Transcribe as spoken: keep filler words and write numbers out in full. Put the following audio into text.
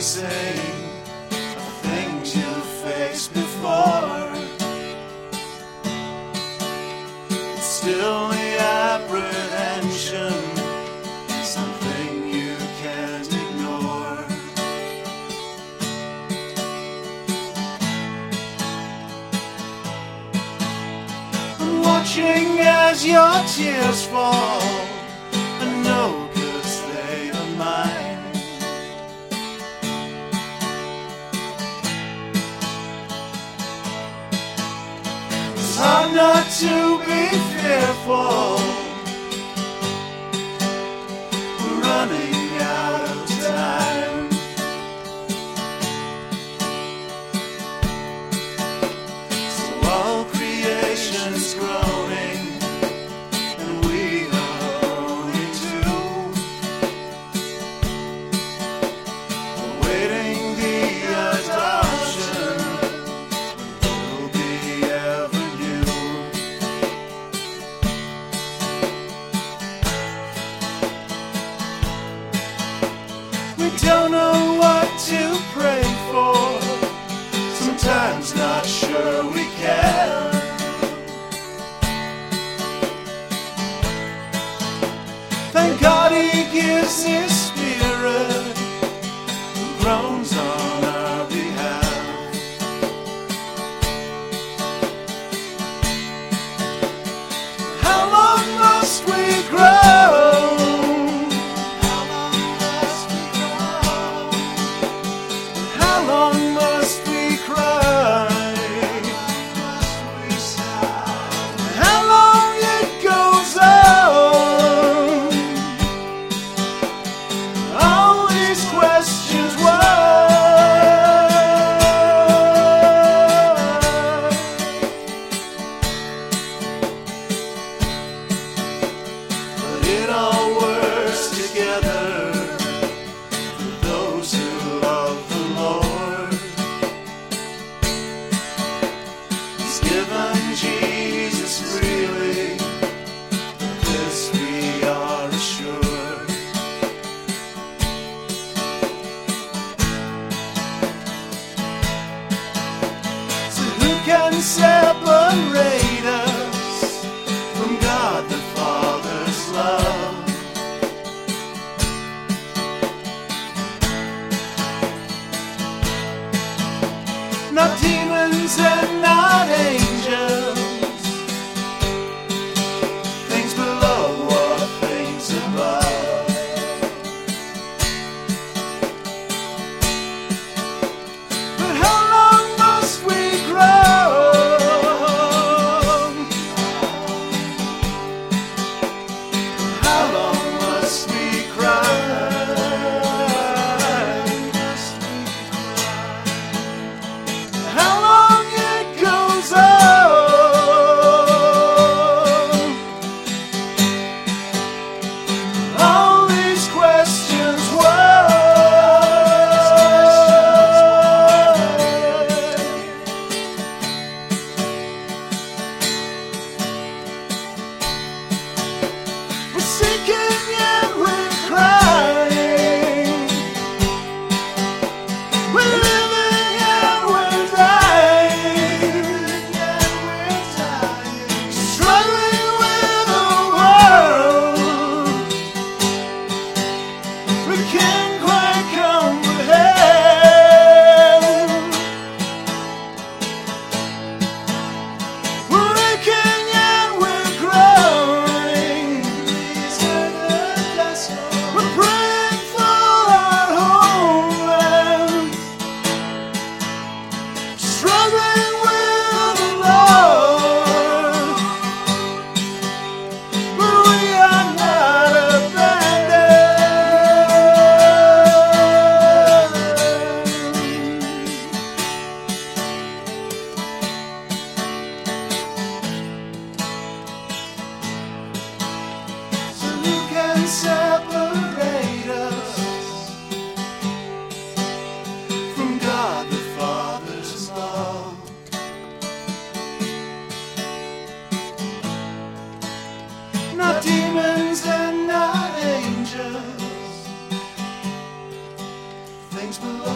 same of things you faced before. It's still the apprehension, something you can't ignore. I'm watching as your tears fall, and no, 'cause they are mine. It's hard not to be fearful. We're running out of time. So all creation's groaning, and we are groaning too, awaiting the adoption will be ever new. We don't know what to pray for, sometimes not sure we can. Thank God He gives His Spirit, who groans on our behalf. How long must we grow? How long must we grow? How long must we cry? Must we sigh? How long it goes on? All these questions, why? But it all works together for those who love the Lord. He's given Jesus freely, of this we are assured. So who can separate us from God the Father's love? Not demons and not angels, things below or things above. But how long must we grow? How long must we cry? How long it goes on? All these questions, why? We're sinking and we're crying. We're living and we're dying. Struggling with the world. We can't quite comprehend. We're aching and we're growing. We're praying for our homeland. Struggling with the Lord, but we are not abandoned. So who can separate us from God the Father's love? Not demons and not angels, things below